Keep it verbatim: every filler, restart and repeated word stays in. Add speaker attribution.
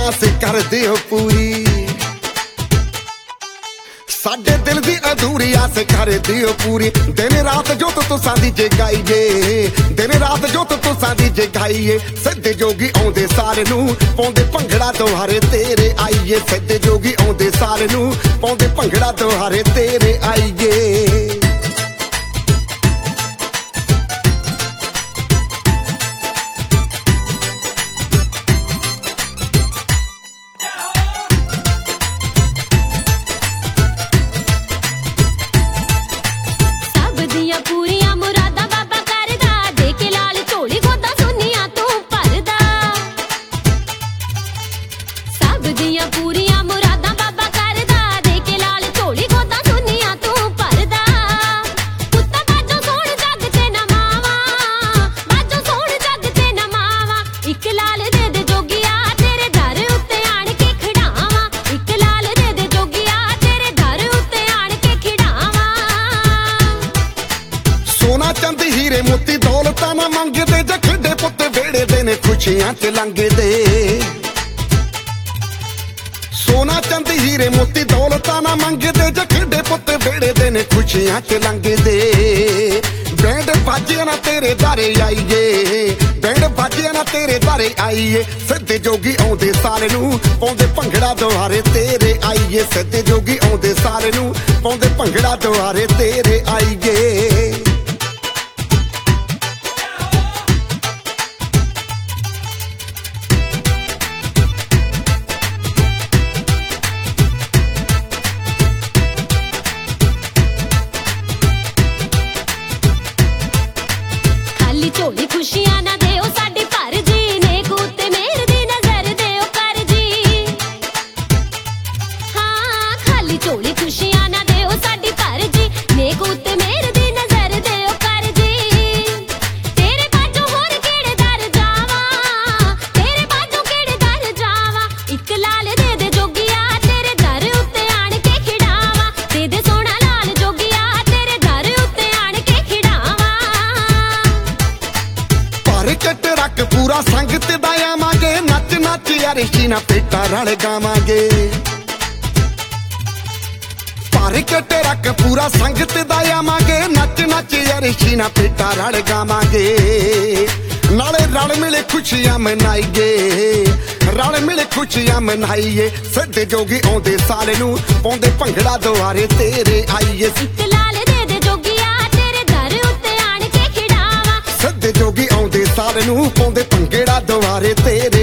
Speaker 1: आस कर दिओ पूरी, साडे दिल दी अधूरी आस कर दिओ पूरी। दिन रात जो तो तुसां दी जगाईए, दिन रात जो तो तुसां दी जगाईए। सिद्धे जोगी आउंदे सारे नूं पाउंदे भंगड़ा दोहारे तेरे आईए, सिद्धे जोगी आउंदे सारे नूं पाउंदे भंगड़ा दोहारे तेरे आईए। चंद हीरे मोती दौलत ना मंगदे, जखड़े पुत वेड़े दे ने खुशियां च लंघदे। सोना चंद हीरे मोती दौलत ना मंगदे, जखड़े पुत वेड़े दे ने खुशियां च लंघदे। बैंड बाजे ना तेरे दारे आईए, बैंड बाजे ना तेरे दारे आईए। सिद्धे जोगी आउंदे सारे नूं पाउंदे भंगड़ा दोहारे तेरे आईए, सिद्धे जोगी आउंदे सारे नूं पाउंदे भंगड़ा दोहारे तेरे आईए।
Speaker 2: झोली खुशियां ना देओ साडी भर जी, नेक उत्ते मेहर दी नजर देओ कर जी। हाँ खाली झोली खुशियां ना देओ साडी भर जी, नेक उत्ते मेहर दी नजर देओ कर जी। तेरे बाजों होर केड़े दर जावा, तेरे बाजों केड़े दर जावा। इक लाल दे दे जोगिया तेरे दर उत्ते आण के खिड़ावा, दे दे सोना लाल जोगिया तेरे दर उत्ते आण के खिड़ावा।
Speaker 1: कट रख पूरा संगत दा आवांगे, नच नच यार शीना पेटा रल गावांगे। पर कट रख पूरा संगत दा आवांगे, नच नच यार शीना पेटा रल गावांगे। नाले रल मिले खुशियां मनाईए, रल मिले खुशियां मनाईए। सिद्धे जोगी आउंदे सारे नूं पाउंदे भंगड़ा दोहारे तेरे आईए।
Speaker 2: इक लाल दे दे जोगिया तेरे दर उत्ते आण के खिड़ावा,
Speaker 1: सिद्धे जोगी आउंदे सारे नूं पाउंदे भंगड़ा दोहारे तेरे